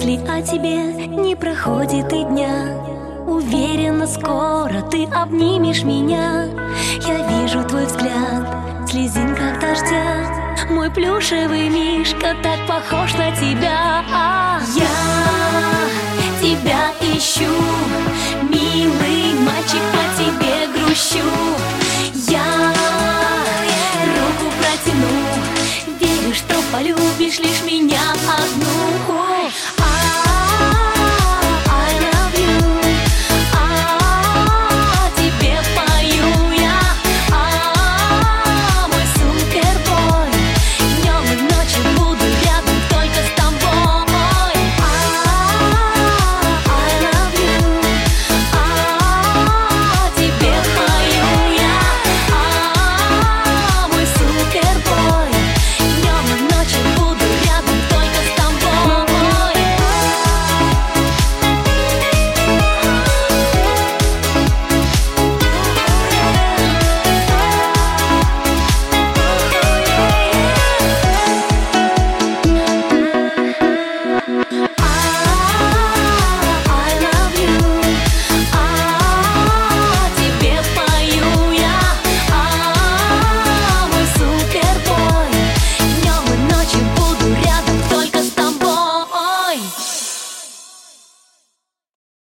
мысли о тебе не проходит и дня. Уверена, скоро ты обнимешь меня. Я вижу твой взгляд, слезинка от дождя. Мой плюшевый мишка так похож на тебя. Я тебя ищу, милый мальчик, по тебе грущу. Я руку протяну, верю, что полюбишь лишь меня одну.